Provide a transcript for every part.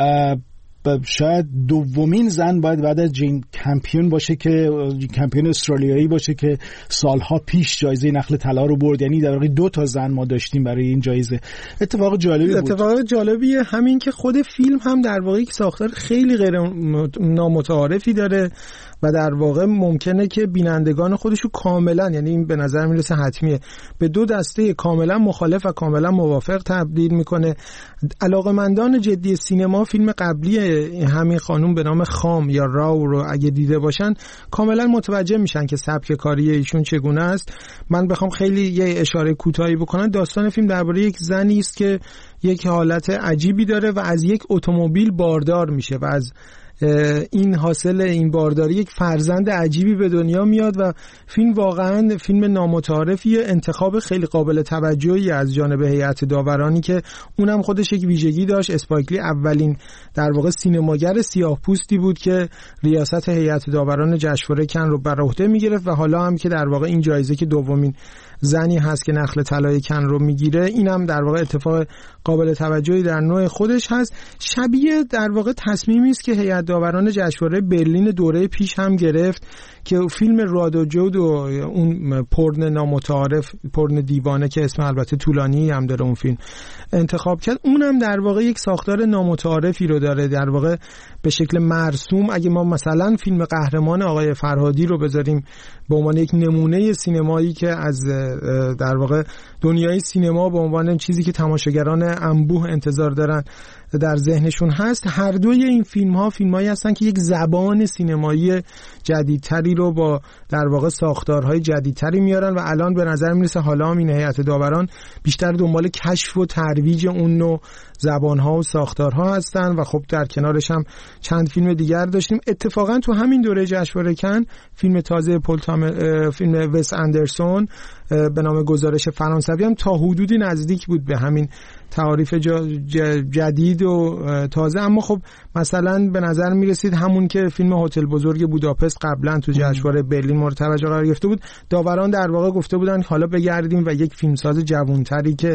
شاید دومین زن باید بعد از جین کمپیون باشه که کمپیون استرالیایی باشه که سالها پیش جایزه نخل طلا رو برد. یعنی در واقع 2 تا زن ما داشتیم برای این جایزه. اتفاق جالبی بود. اتفاق جالبیه همین که خود فیلم هم در واقع یک ساختار خیلی غیر نامتعارفی داره و در واقع ممکنه که بینندگان خودشو کاملا، یعنی این به نظر میرسه حتمیه، به 2 دسته کاملا مخالف و کاملا موافق تبدیل میکنه. علاقه‌مندان جدی سینما فیلم قبلی همین خانم به نام خام یا راو رو اگه دیده باشن کاملا متوجه میشن که سبک کاری ایشون چگونه است. من بخوام خیلی یه اشاره کوتاهی بکنم، داستان فیلم درباره یک زنی است که یک حالت عجیبی داره و از یک اتومبیل باردار میشه و از این حاصل این بارداری یک فرزند عجیبی به دنیا میاد و فیلم واقعا فیلم نامتعارفیه، انتخاب خیلی قابل توجهی از جانب هیئت داورانی که اونم خودش یک ویژگی داشت. اسپایک لی اولین در واقع سینماگر سیاه‌پوستی بود که ریاست هیئت داوران جشنواره کن رو بر عهده میگرفت و حالا هم که در واقع این جایزه که دومین زنی هست که نخل طلای کن رو میگیره، اینم در واقع اتفاق قابل توجهی در نوع خودش هست. شبیه در واقع تصمیمی است که هیئت داوران جشنواره برلین دوره پیش هم گرفت که فیلم رادوجود و اون پورن نامتعارف، پورن دیوانه که اسم البته طولانی هم داره اون فیلم، انتخاب کرد. اونم در واقع یک ساختار نامتعارفی رو داره، در واقع به شکل مرسوم. اگه ما مثلا فیلم قهرمان آقای فرهادی رو بذاریم به عنوان یک نمونه سینمایی که از در واقع دنیای سینما به عنوان چیزی که تماشاگران انبوه انتظار دارن در ذهنشون هست، هر دوی این فیلم‌هایی هستن که یک زبان سینمایی جدیدتری رو با در واقع ساختارهای جدیدتری میارن و الان به نظر میرسه حالا هم این هیئت داوران بیشتر دنبال کشف و ترویج اون نوع زبان‌ها و ساختارها هستن و خب در کنارش هم چند فیلم دیگر داشتیم. اتفاقا تو همین دوره جشنواره کن فیلم تازه فیلم وس اندرسون به نام گزارش فرانسوی هم تا حدودی نزدیک بود به همین تعاریف جدید و تازه، اما خب مثلا به نظر می رسید همون که فیلم هتل بزرگ بوداپست قبلا تو جشنواره برلین مورد توجه قرار گرفته بود، داوران در واقع گفته بودن حالا بگردیم و یک فیلمساز جوانتری که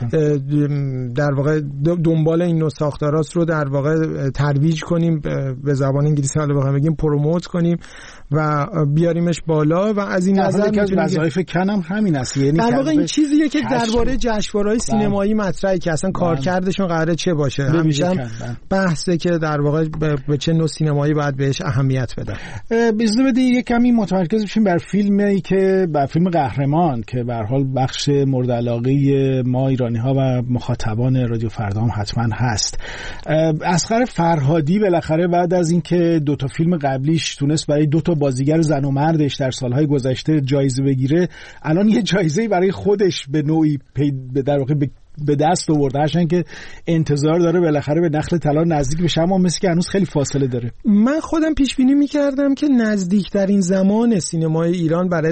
در واقع دنبال این نوع ساختاراست رو در واقع ترویج کنیم، به زبان انگلیسی حالا بخوایم بگیم پروموت کنیم و بیاریمش بالا. و از این نظر که وظایف کن هم همین است، یعنی در واقع این چیزیه که درباره جشنواره‌های سینمایی مطرحه که اصلا کارکردشون قراره چه باشه. همیشه بحثه که در واقع به چه نوع سینمایی باید بهش اهمیت بدن. بذار بدید یک کمی متمرکز بشیم بر فیلمی که بر فیلم قهرمان که به هر حال بخش مورد علاقه ما ایرانی‌ها و مخاطبان رادیو فردا هم حتما هست. اصغر فرهادی بالاخره بعد از اینکه 2 تا فیلم قبلیش تونست برای 2 تا بازیگر زن و مردش در سالهای گذشته جایزه بگیره، الان یه جایزه برای خودش به نوعی در واقع به دست آورده، هرچند که انتظار داره بالاخره به نخل طلا نزدیک بشه، اما مثل که هنوز خیلی فاصله داره. من خودم پیش بینی می‌کردم که نزدیکترین زمان سینمای ایران برای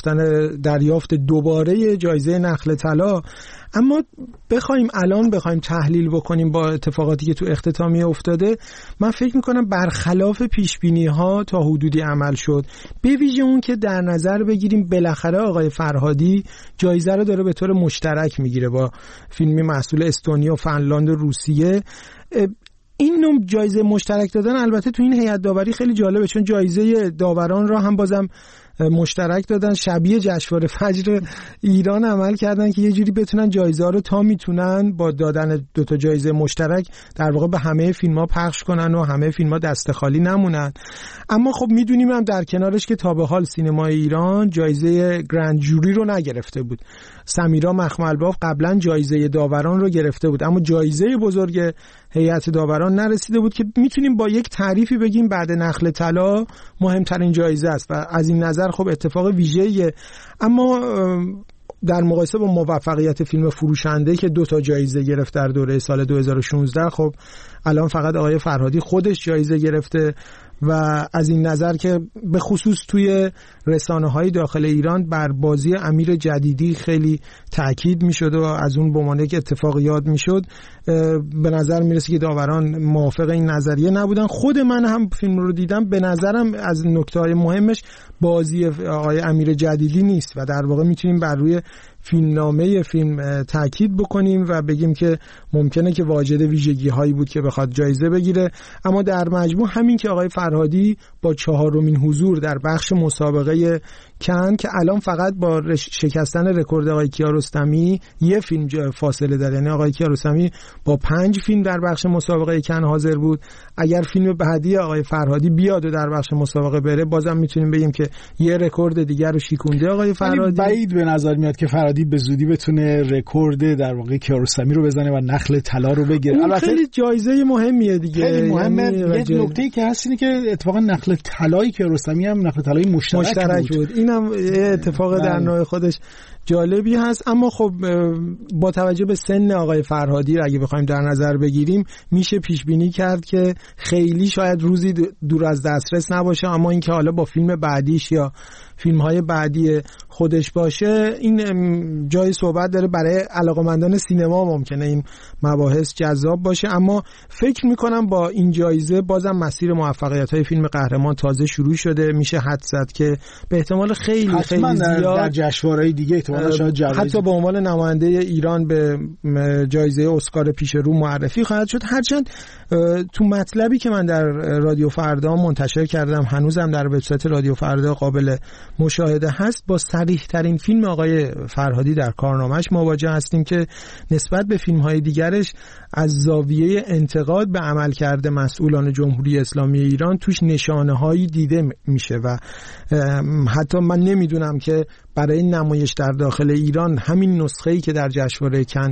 دریافت دوباره جایزه نخل طلا، اما الان بخوایم تحلیل بکنیم با اتفاقاتی که تو اختتامیه افتاده، من فکر میکنم برخلاف پیشبینی‌ها تا حدودی عمل شد، به ویژه اون که در نظر بگیریم بالاخره آقای فرهادی جایزه رو داره به طور مشترک میگیره با فیلمی محصول استونیا و فنلاند و روسیه. این نوع جایزه مشترک دادن البته تو این هیئت داوری خیلی جالبه، چون جایزه داوران را هم بازم مشترک دادن، شبیه جشنواره فجر ایران عمل کردن که یه جوری بتونن جایزه ها رو تا میتونن با دادن 2 تا جایزه مشترک در واقع به همه فیلم ها پخش کنن و همه فیلم ها دست خالی نمونن. اما خب میدونیم هم در کنارش که تا به حال سینمای ایران جایزه گرند جوری رو نگرفته بود. سمیرا مخملباف قبلا جایزه داوران رو گرفته بود، اما جایزه بزرگ هیئت داوران نرسیده بود که میتونیم با یک تعریفی بگیم بعد نخل طلا مهمترین جایزه است و از این نظر خب اتفاق ویژه‌ایه. اما در مقایسه با موفقیت فیلم فروشنده که 2 تا جایزه گرفت در دوره سال 2016، خب الان فقط آقای فرهادی خودش جایزه گرفته و از این نظر که به خصوص توی رسانه‌های داخل ایران بر بازی امیر جدیدی خیلی تاکید می‌شد و از اون به عنوان یک اتفاق یاد می‌شد، به نظر میرسه که داوران موافق این نظریه نبودن. خود من هم فیلم رو دیدم، به نظرم از نکته‌های مهمش بازی آقای امیر جدیدی نیست و در واقع میتونیم بر روی فیلمنامه فیلم تاکید بکنیم و بگیم که ممکنه که واجد ویژگی هایی بود که بخواد جایزه بگیره، اما در مجموع همین که آقای فرهادی با 4مین حضور در بخش مسابقه کن که الان فقط با شکستن رکورد آقای کیارستمی یه فیلم فاصله داره، یعنی آقای کیارستمی با 5 فیلم در بخش مسابقه کن حاضر بود، اگر فیلم بعدی آقای فرهادی بیاد و در بخش مسابقه بره بازم میتونیم بگیم که یه رکورد دیگر رو شکونده آقای فرهادی. بعید به نظر میاد که فرهادی به زودی بتونه رکورد در واقع کیارستمی رو بزنه و نخل طلا رو بگیره. البته خیلی جایزه مهمیه دیگه، خیلی مهمه. یه نکته‌ای که هست اینه که اتفاقا نخل طلای کیارستمی هم نخل طلای مشترک بود. اینم اتفاق در نوع خودش جالبی هست. اما خب با توجه به سن آقای فرهادی اگه بخوایم در نظر بگیریم میشه پیش بینی کرد که خیلی شاید روزی دور از دسترس نباشه، اما اینکه حالا با فیلم بعدیش یا فیلم‌های بعدی خودش باشه این جای صحبت داره. برای علاقه‌مندان سینما ممکنه این مباحث جذاب باشه، اما فکر می‌کنم با این جایزه بازم مسیر موفقیت‌های فیلم قهرمان تازه شروع شده. میشه حد زد که به احتمال خیلی زیاد در جشنواره‌های دیگه احتمالاً شاید حتی به عنوان نماینده ایران به جایزه اسکار پیش رو معرفی خواهد شد. هرچند تو مطلبی که من در رادیو فردا منتشر کردم هنوزم در وبسایت رادیو فردا قابل مشاهده هست، با صریح‌ترین فیلم آقای فرهادی در کارنامه‌اش مواجه هستیم که نسبت به فیلم‌های دیگرش از زاویه انتقاد به عملکرد مسئولان جمهوری اسلامی ایران توش نشانه‌هایی دیده میشه و حتی من نمیدونم که برای نمایش در داخل ایران همین نسخه‌ای که در جشنواره کن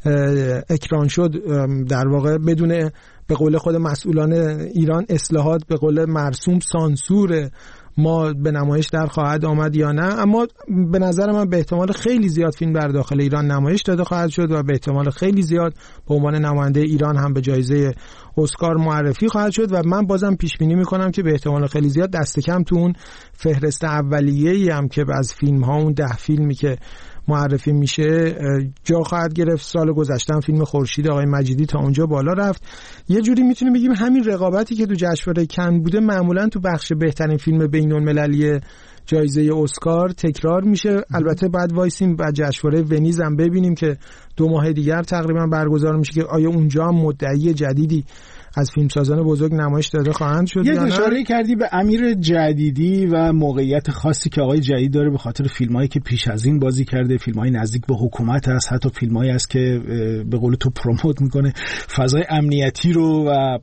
اکران شد در واقع بدون به قول خود مسئولان ایران اصلاحات، به قول مرسوم سانسور ما به نمایش در خواهد آمد یا نه. اما به نظر من به احتمال خیلی زیاد فیلم در داخل ایران نمایش داده خواهد شد و به احتمال خیلی زیاد به عنوان نماینده ایران هم به جایزه اسکار معرفی خواهد شد و من بازم پیش بینی میکنم که به احتمال خیلی زیاد دست کم تو اون فهرست اولیه‌ای هم که از فیلم ها اون 10 فیلمی که معرفی میشه جا خواهد گرفت. سال گذشته فیلم خورشید آقای مجیدی تا اونجا بالا رفت. یه جوری میتونیم بگیم همین رقابتی که تو جشنواره کن بوده معمولا تو بخش بهترین فیلم بین‌المللی جایزه اسکار تکرار میشه. البته بعد وایسیم بعد جشنواره ونیز هم ببینیم که 2 ماه دیگر تقریبا برگزار میشه که آیا اونجا هم مدعی جدیدی از فیلمسازان بزرگ نمایش داده خواهند شد. یه اشاره کردی به امیر جدیدی و موقعیت خاصی که آقای جدید داره به خاطر فیلمایی که پیش از این بازی کرده، فیلمای نزدیک به حکومت هست، حتی فیلمایی هست که به قول تو پروموت میکنه فضای امنیتی رو و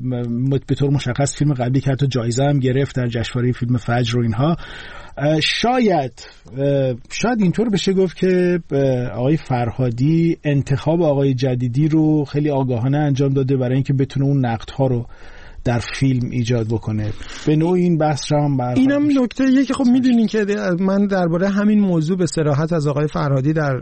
به طور مشخص فیلم قبلی که حتی جایزه هم گرفت در جشنواره فیلم فجر و اینها. شاید اینطور بشه گفت که آقای فرهادی انتخاب آقای جدیدی رو خیلی آگاهانه انجام داده برای اینکه بتونه اون نقدها رو در فیلم ایجاد بکنه. به نوع این بحث را هم اینم نکته که خب میدونین که من درباره همین موضوع به صراحت از آقای فرهادی در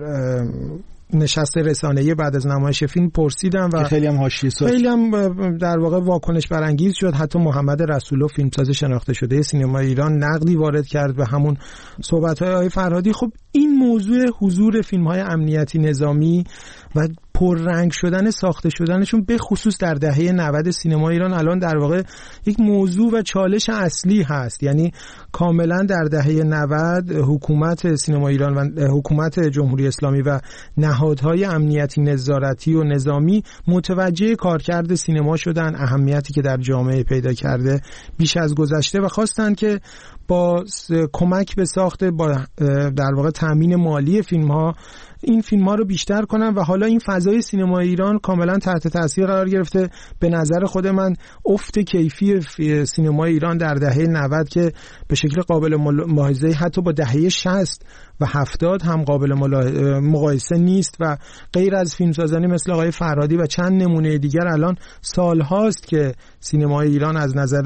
نشست رسانه‌ای بعد از نمایش فیلم پرسیدم و خیلی هم حاشیه ساز، خیلی هم در واقع واکنش برانگیز شد. حتی محمد رسولو فیلمساز شناخته شده سینما ایران نقدی وارد کرد به همون صحبت‌های آقای فرهادی. خب این موضوع حضور فیلم‌های امنیتی نظامی و پررنگ شدن ساخته شدنشون به خصوص در دهه 90 سینما ایران الان در واقع یک موضوع و چالش اصلی هست. یعنی کاملا در دهه 90 حکومت سینما ایران و حکومت جمهوری اسلامی و نهادهای امنیتی نظارتی و نظامی متوجه کارکرد سینما شدن، اهمیتی که در جامعه پیدا کرده بیش از گذشته و خواستن که با کمک به ساخت با در واقع تامین مالی فیلم‌ها این فیلم‌ها رو بیشتر کنن و حالا این فضای سینما ایران کاملا تحت تاثیر قرار گرفته. به نظر خود من افت کیفی سینما ایران در دهه 90 که به شکل قابل ملاحظه حتی با دهه 60 و 70 هم قابل مقایسه نیست و غیر از فیلمسازانی مثل آقای فرهادی و چند نمونه دیگر الان سال‌هاست که سینمای ایران از نظر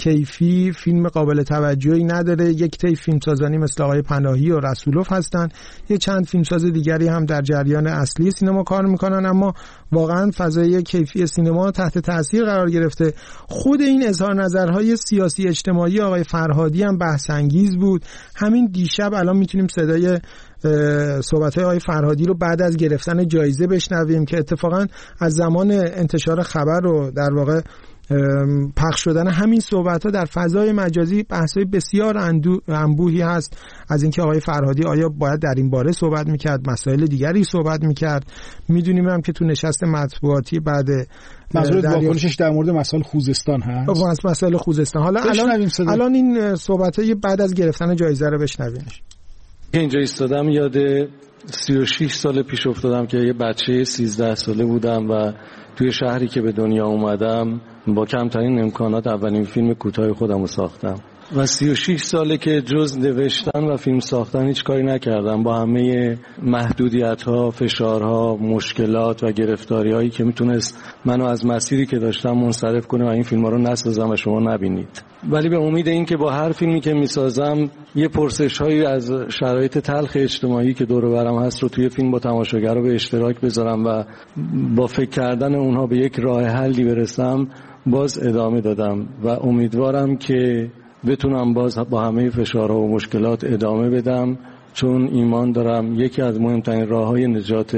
کیفی فیلم قابل توجهی نداره. یک طیف فیلمسازانی مثل آقای پناهی و رسولوف هستن، یه چند فیلمساز دیگری هم در جریان اصلی سینما کار میکنن، اما واقعا فضای کیفی سینما تحت تاثیر قرار گرفته. خود این اظهار نظرهای سیاسی اجتماعی آقای فرهادی هم بحث انگیز بود. همین دیشب الان میتونیم صدای صحبت‌های آقای فرهادی رو بعد از گرفتن جایزه بشنویم که اتفاقا از زمان انتشار خبر رو در واقع پخش شدن همین صحبت‌ها در فضای مجازی بحث‌های بسیار انبوهی هست از اینکه آقای فرهادی آیا باید در این باره صحبت می‌کرد، مسائل دیگری صحبت می‌کرد. می‌دونیم هم که تو نشست مطبوعاتی بعد منظورت واکنشش در مورد مسائل خوزستان هست. مسائل خوزستان. حالا الان این صحبت‌های بعد از گرفتن جایزه رو بشنویم. اینجا ایستادم یاد 36 سال پیش افتادم که یه بچه 13 ساله بودم و توی شهری که به دنیا اومدم با کمترین امکانات اولین فیلم کوتاه خودم رو ساختم و 36 ساله که جز نوشتن و فیلم ساختن هیچ کاری نکردم، با همه محدودیت‌ها، فشارها، مشکلات و گرفتاری‌هایی که میتونست منو از مسیری که داشتم منصرف کنه و این فیلم‌ها رو نسازم و شما نبینید. ولی به امید این که با هر فیلمی که میسازم یه پرسش‌هایی از شرایط تلخ اجتماعی که دور و برم هست رو توی فیلم با تماشاگر به اشتراک بذارم و با فکر کردن اونها به یک راه حلی برسم باز ادامه دادم و امیدوارم که بتونم باز با همه فشارها و مشکلات ادامه بدم، چون ایمان دارم یکی از مهمترین راه‌های نجات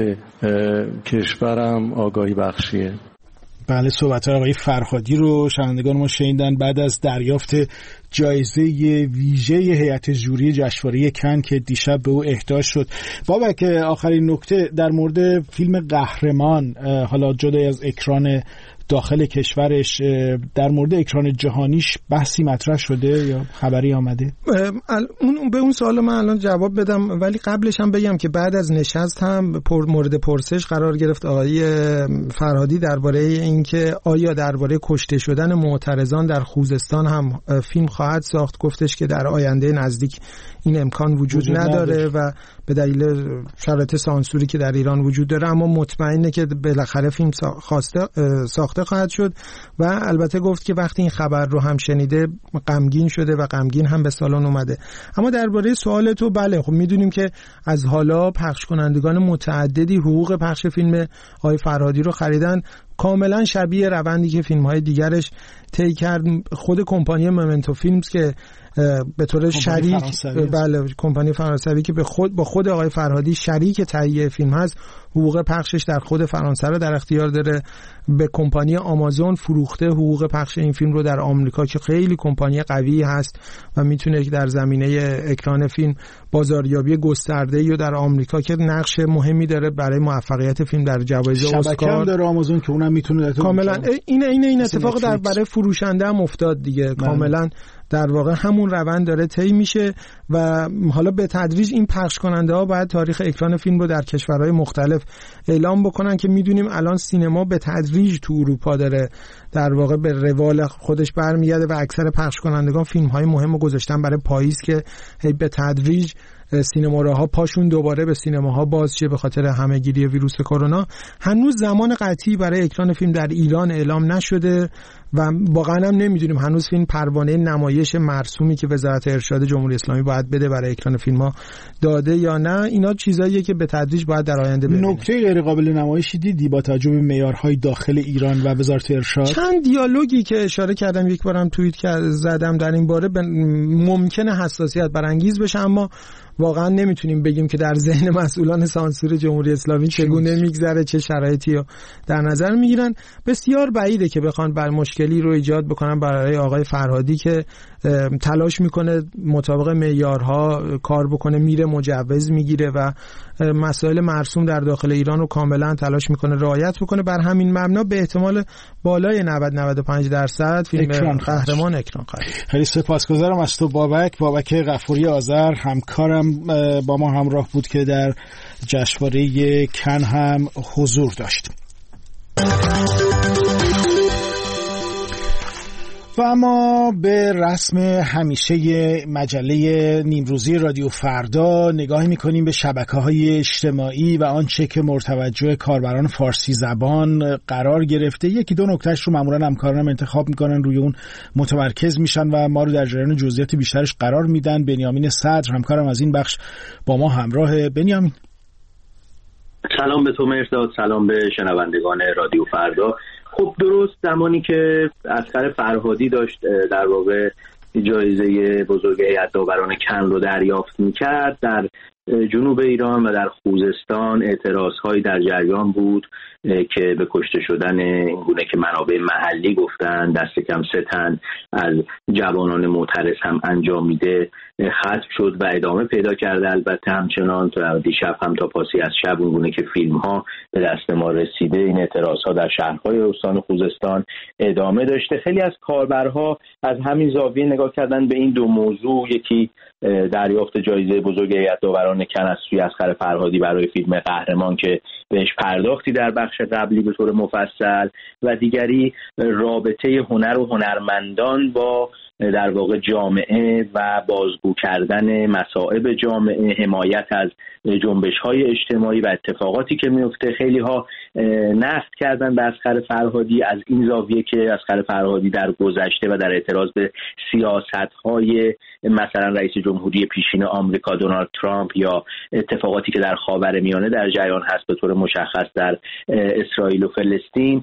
کشورم آگاهی بخشیه. بله، صحبت آقای فرهادی رو شنوندگان ما شنیدن بعد از دریافت جایزه ویژه هیئت ژوری جشنواره کن که دیشب به او اهدا شد. بابک، آخرین نکته در مورد فیلم قهرمان، حالا جدا از اکران داخل کشورش، در مورد اکران جهانیش بحثی مطرح شده یا خبری آمده؟ به اون سوال من الان جواب بدم، ولی قبلش هم بگم که بعد از نشست هم مورد پرسش قرار گرفت آقای فرهادی درباره اینکه آیا درباره کشته شدن معترضان در خوزستان هم فیلم خواهد ساخت. گفتش که در آینده نزدیک این امکان وجود نداره و به دلیل شرایط سانسوری که در ایران وجود داره، اما مطمئنه که بالاخره فیلم ساخته خواهد شد. و البته گفت که وقتی این خبر رو هم شنیده غمگین شده و غمگین هم به سالن اومده. اما درباره سوال تو، بله خب میدونیم که از حالا پخش کنندگان متعددی حقوق پخش فیلم آقای فرهادی رو خریدن، کاملا شبیه روندی که فیلم‌های دیگرش طی کرد. خود کمپانی مومنتو فیلمز که به طور شریک، بله کمپانی فرانسوی که با خود آقای فرهادی شریک تهیه فیلم هست، حقوق پخشش در خود فرانسه رو در اختیار داره. به کمپانی آمازون فروخته حقوق پخش این فیلم رو در آمریکا که خیلی کمپانی قوی هست و میتونه در زمینه اکران فیلم بازاریابی گسترده‌ای و در آمریکا که نقش مهمی داره برای موفقیت فیلم در جوایز اسکار. شبکه هم داره آمازون که اونم میتونه کاملا این اتفاق در برای فروشنده هم افتاد دیگه. کاملا در واقع همون روند داره طی میشه و حالا به تدریج این پخش کننده ها باید تاریخ اکران فیلم رو در کشورهای مختلف اعلام بکنن که میدونیم الان سینما به تدریج تو اروپا داره در واقع به روال خودش برمیگرده و اکثر پخش کنندگان فیلم های مهم رو گذاشتن برای پاییز که به تدریج سینماها پاشون دوباره به سینماها باز شه به خاطر همه‌گیری ویروس کرونا. هنوز زمان قطعی برای اکران فیلم در ایران اعلام نشده و واقعا هم نمیدونیم هنوز فیلم پروانه نمایش مرسومی که وزارت ارشاد جمهوری اسلامی باید بده برای اکران فیلم‌ها داده یا نه. اینا چیزاییه که به تدریج باید در آینده ببینیم. نکته غیر قابل نمایشی دیدی با توجه به معیارهای داخل ایران و وزارت ارشاد؟ چند دیالوگی که اشاره کردم، یک بارم توییت زدم در این باره، ممکنه حساسیت برانگیز بشه، اما واقعا نمیتونیم بگیم که در ذهن مسئولان سانسور جمهوری اسلامی چگونه میگذره، چه شرایطی رو در نظر میگیرن. بسیار بعیده که بخوان بر مشکلی رو ایجاد بکنن برای آقای فرهادی که تلاش میکنه مطابق معیارها کار بکنه، میره مجوز میگیره و مسائل مرسوم در داخل ایران رو کاملا تلاش میکنه رعایت بکنه. بر همین مبنا به احتمال بالای 90-95% فیلم قهرمان اکران خواهد. خیلی سپاسگزارم از تو بابک غفوری آذر، همکارم با ما همراه بود که در جشنواره کن هم حضور داشت. و اما به رسم همیشه مجله نیمروزی رادیو فردا نگاهی می‌کنیم به شبکه‌های اجتماعی و آنچه که مرتوجه کاربران فارسی زبان قرار گرفته. یکی دو نکتهش رو معمولاً همکارانم انتخاب می‌کنن، روی اون متمرکز میشن و ما رو در جریان جزئیات بیشترش قرار میدن. بنیامین صدر همکارم از این بخش با ما همراه. بنیامین سلام به تو مهرداد، سلام به شنوندگان رادیو فردا. خب درست زمانی که اصغر فرهادی داشت در واقع جایزه بزرگ هیئت داوران کن رو دریافت می‌کرد، در جنوب ایران و در خوزستان اعتراض‌هایی در جریان بود که به کشته شدن این گونه که منابع محلی گفتن دست کم 3 تن از جوانان معترض هم انجام میده ختم شد و ادامه پیدا کرده. البته همچنان تا دیشب هم تا پاسی از شب اون گونه که فیلم‌ها به دست ما رسیده این اعتراض‌ها در شهرهای استان خوزستان ادامه داشته. خیلی از کاربرها از همین زاویه نگاه کردن به این دو موضوع، یکی دریافت جایزه بزرگ هیئت داوران کن از سوی اصغر فرهادی برای فیلم قهرمان که بهش پرداختی در بخش قبلی به طور مفصل، و دیگری رابطه هنر و هنرمندان با در واقع جامعه و بازگو کردن مصائب جامعه، حمایت از جنبش‌های اجتماعی و اتفاقاتی که میفته. خیلی ها نقد کردن به اصغر فرهادی از این زاویه که اصغر فرهادی در گذشته و در اعتراض به سیاست‌های مثلا رئیس جمهوری پیشین آمریکا دونالد ترامپ یا اتفاقاتی که در خاورمیانه در جریان هست به طور مشخص در اسرائیل و فلسطین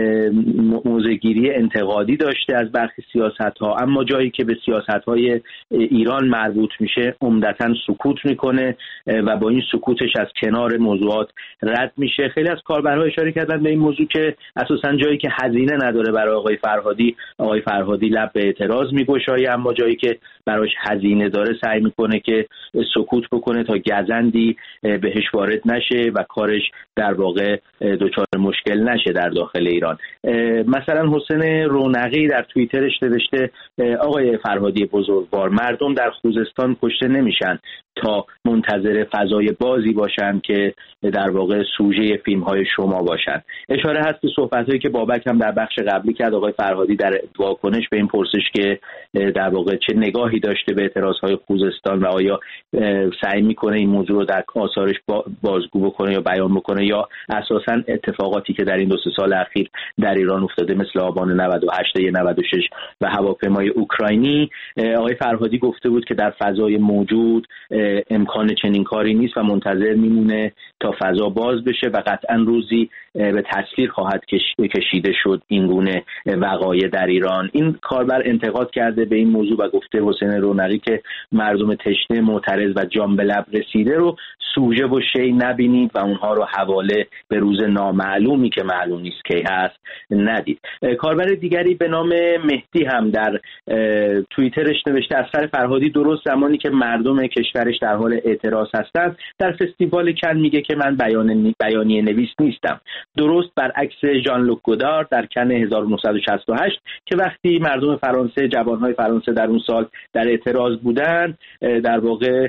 موضع‌گیری انتقادی داشته از برخی سیاست‌ها، اما جایی که به سیاست‌های ایران مربوط میشه عمدتاً سکوت میکنه و با این سکوتش از کنار موضوعات رد میشه. خیلی از کاربرها اشاره کردن به این موضوع که اساساً جایی که هزینه نداره برای آقای فرهادی لب به اعتراض میگشایه، اما جایی که براش هزینه داره سعی میکنه که سکوت بکنه تا گزندی بهش وارد نشه و کارش در واقع دچار مشکل نشه در داخل ایران. مثلا حسین رونقی در توییترش نوشته آقای فرهادی بزرگوار، مردم در خوزستان کشته نمیشن تا منتظر فضای بازی باشن که در واقع سوژه فیلم‌های شما باشن. اشاره هست به صحبت‌هایی که بابک هم در بخش قبلی کرد. آقای فرهادی در واکنش به این پرسش که در واقع چه نگاهی داشته به اعتراض‌های خوزستان و آیا سعی می‌کنه این موضوع رو در آثارش بازگو بکنه یا بیان بکنه یا اساساً اتفاقاتی که در این 2-3 سال اخیر در ایران افتاده مثل آبان 98 یا 96 و هواپیمای اوکراینی، آقای فرهادی گفته بود که در فضای موجود امکان چنین کاری نیست و منتظر میمونه تا فضا باز بشه و قطعاً روزی به تصویر خواهد کشیده شد این گونه وقایع در ایران. این کاربر انتقاد کرده به این موضوع و گفته حسین رونقی که مردم تشنه معترض و جان به لب رسیده رو سوژه و شی نبینید و اونها رو حواله به روز نامعلومی که معلوم نیست کی هست ندید. کاربر دیگری به نام مهدی هم در توییترش نوشته اصغر فرهادی درست زمانی که مردم کشورش در حال اعتراض هستند در فستیوال کن میگه که من بیانیه نویس نیستم، درست برعکس ژان لوک گودار در کن 1968 که وقتی مردم فرانسه، جوانهای فرانسه در اون سال در اعتراض بودن در واقع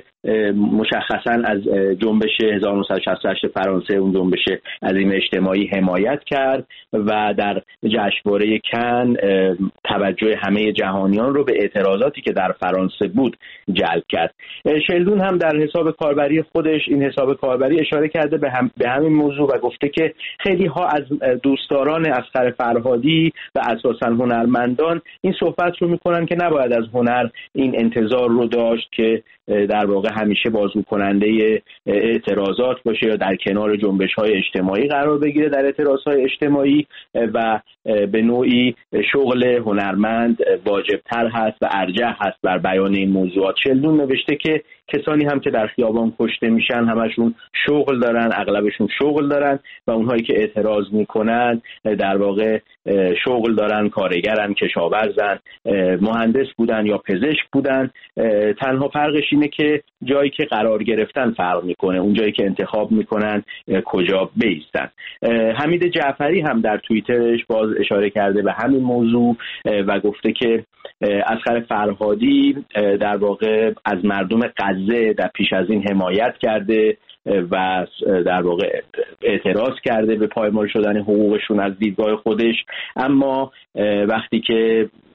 مشخصا از جنبش 1968 فرانسه، اون جنبش عظیم اجتماعی حمایت کرد و در جشنواره کن توجه همه جهانیان رو به اعتراضاتی که در فرانسه بود جلب کرد. شلدون هم در حساب کاربری خودش این حساب کاربری اشاره کرده به همین موضوع و گفته که خیلی ها از دوستداران اصغر فرهادی و اساساً هنرمندان این صحبت رو میکنن که نباید از هنر این انتظار رو داشت که در واقع همیشه بازگو کننده اعتراضات باشه یا در کنار جنبش‌های اجتماعی قرار بگیره در اعتراضهای اجتماعی و به نوعی شغل هنرمند واجبتر هست و ارجح هست بر بیان این موضوعات. شلدون نوشته که کسانی هم که در خیابان کشته میشن همشون شغل دارن، اغلبشون شغل دارن و اونهایی که اعتراض میکنن در واقع شغل دارن، کارگرن، کشاورزن، مهندس بودن یا پزشک بودن. تنها فرقش اینه که جایی که قرار گرفتن فرق میکنه، اون جایی که انتخاب میکنن کجا بایستن. حمید جعفری هم در توییترش باز اشاره کرده به همین موضوع و گفته که اصغر فرهادی در واقع از مردم غزه در پیش از این حمایت کرده و در واقع اعتراض کرده به پایمال شدن حقوقشون از دیدگاه خودش، اما وقتی که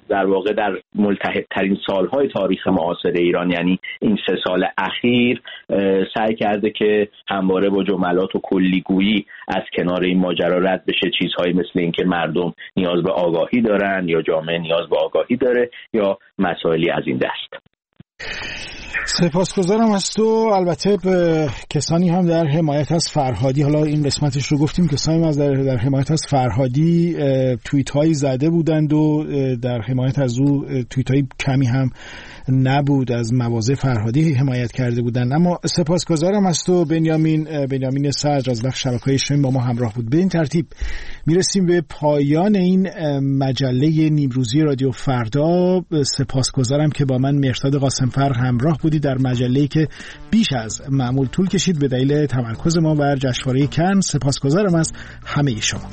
در واقع در ملتهب‌ترین سالهای تاریخ معاصر ایران، یعنی این 3 سال اخیر، سعی کرده که همواره با جملات و کلیگویی از کنار این ماجرا رد بشه. چیزهایی مثل اینکه مردم نیاز به آگاهی دارن یا جامعه نیاز به آگاهی داره یا مسائلی از این دست. سپاسگزارم از تو. البته کسانی هم در حمایت از فرهادی، حالا این قسمتش رو گفتیم، کسانی هم از در حمایت از فرهادی توییت هایی زده بودند و در حمایت از او توییت های کمی هم نبود از مواضع فرهادی حمایت کرده بودند. اما سپاسگزارم از تو بنیامین صدر از بخش شبکه‌های اجتماعی با ما همراه بود. به این ترتیب میرسیم به پایان این مجله نیمروزی رادیو فردا. سپاسگزارم که با من مهرداد قاسمفر همراه بودی در مجله‌ای که بیش از معمول طول کشید به دلیل تمرکز ما بر جشنواره کن. سپاسگزارم از همه شما.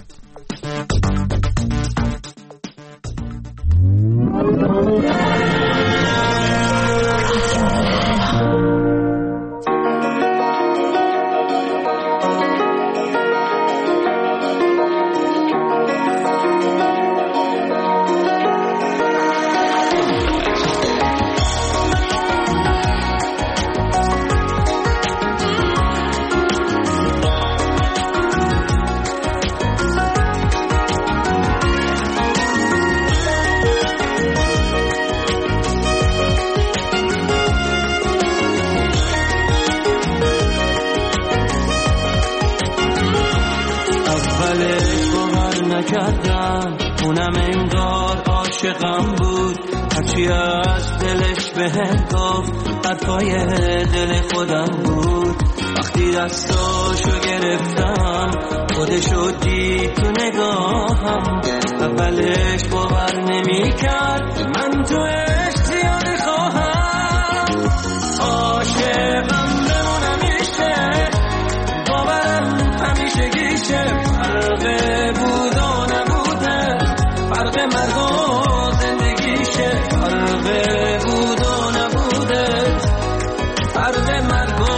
اونم انگار عاشقم بود، هرچی از دلش بهم گفت حرفای دل خودم بود. وقتی دستاشو گرفتم خودشو دید تو نگاهم، اولش باور نمی‌کرد من تو عشق زیاده خواهم. عاشقم بمونم میشه، باورم همیشه گیشه، فرقه بود و نبوده، فرق مرگ و زندگیشه، فرقه بود و نبوده، فرق مرگ و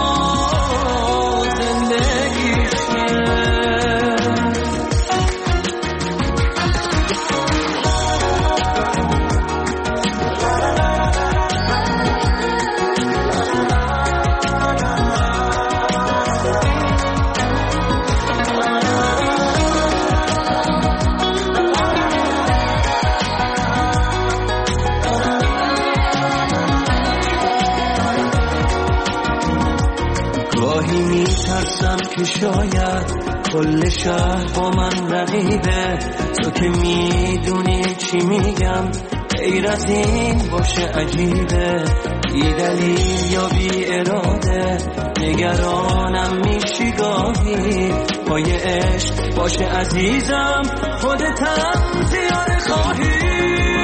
که شاید کل شهر با من رقیبه، تو که میدونی چی میگم، غیر از این باشه عجیبه، بی دلیل یا بی اراده نگرانم میشی گاهی، پای عشق باشه عزیزم خودتم زیاره خواهی.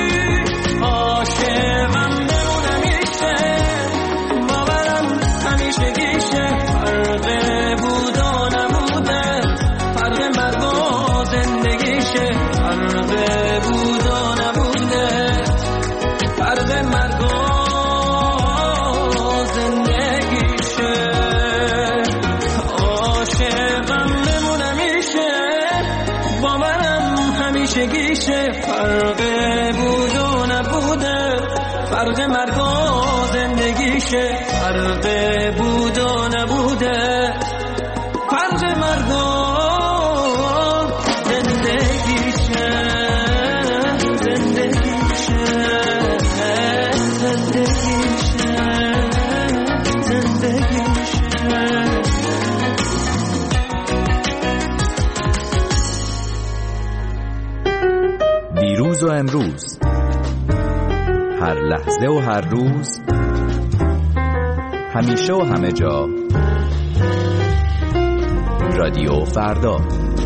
عاشقم بمونم میشه، باورم همیشه گیشه، فرقه بود و نبوده، فرق مرگ و زندگیشه، فرقه بود و نبوده، فرق مرگ و زندگیشه. عاشقم بمونم میشه، باورم همیشه گیشه، فرقه بود و نبوده، فرق مرگ و زندگیشه، فرقه بود و نبوده، فرق مرگ و زندگیشه، زندگیشه، زندگیشه، زندگیشه. دیروز و امروز، هر لحظه و هر روز، همیشه و همه جا، رادیو فردا.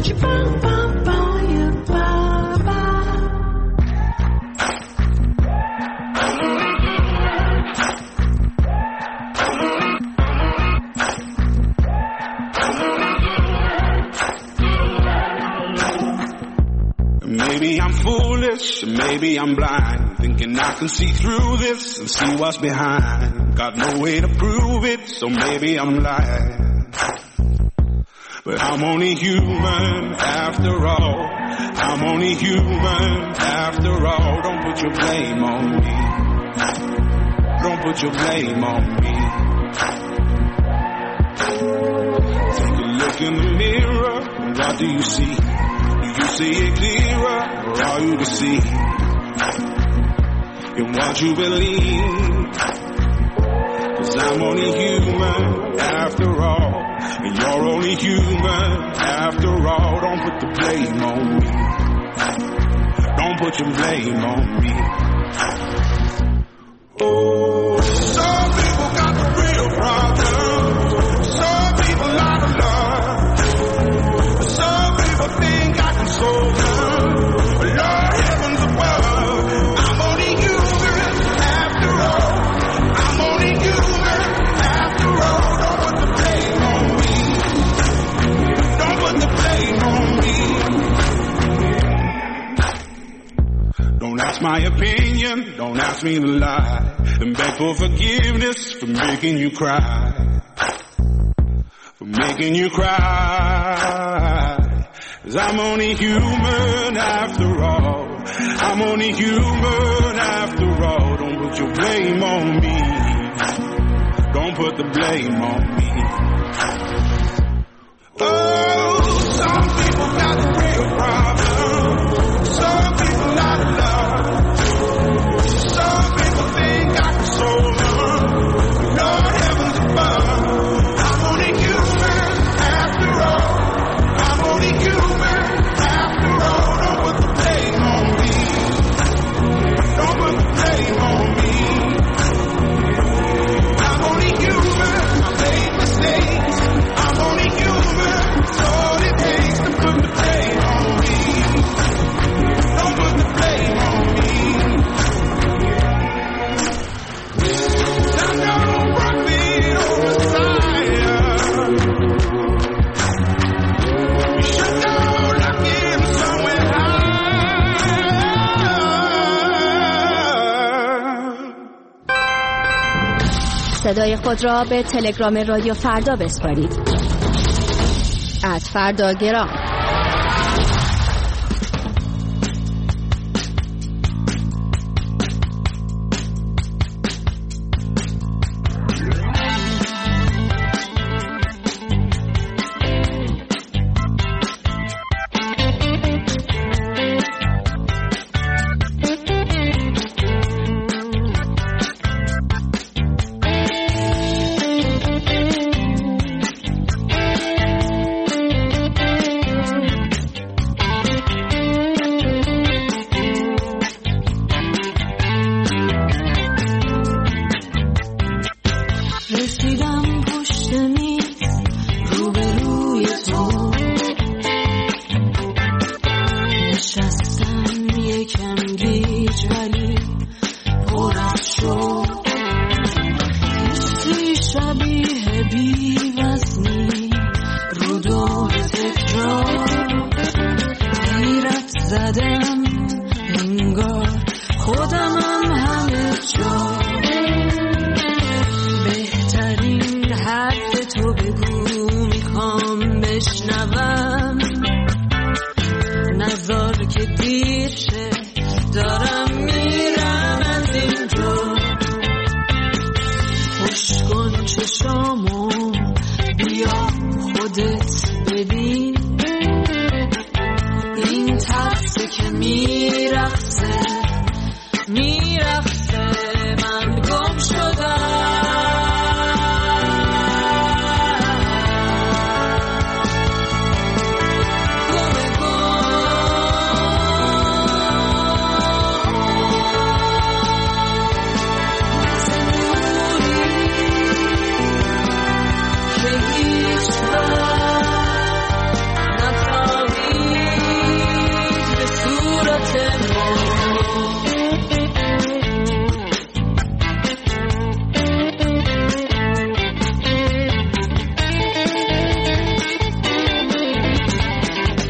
Maybe I'm foolish, maybe I'm blind, thinking I can see through this and see what's behind. Got no way to prove it, so maybe I'm lying. But I'm only human after all. I'm only human after all. Don't put put your blame on me. Don't put your blame on me. Take a look in the mirror, what do you see? Do you see it clearer, or are you deceived in what you believe? 'Cause I'm only human after all, and you're only human after all. Don't put the blame on me. Don't put your blame on me. Oh, some people got the real problem. Some people out of love. Some people think I can solve them. Lord heavens above, I'm only human after all. I'm only human after all. Don't put the blame on me. Don't put the blame on me. Don't ask my opinion, don't ask me to lie, and beg for forgiveness for making you cry. For making you cry. 'Cause I'm only human after all. I'm only human after all. Don't put your blame on me. Don't put the blame on me. Oh, some people got a real problem. Some people out of love. Some people think I can solve them. Lord heavens above, I'm only human after all. I'm only human after all. Don't put the blame on me. Don't put the blame on me. I'm only human. I made mistakes. I'm only human. It's all it takes to put the blame on me. Don't put the blame on me. I'm no prophet or Messiah. You should know lock him somewhere high. صدای خود را به تلگرام رادیو فردا بسپارید. @فرداگرام.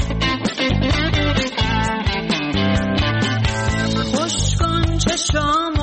خوش کن چشام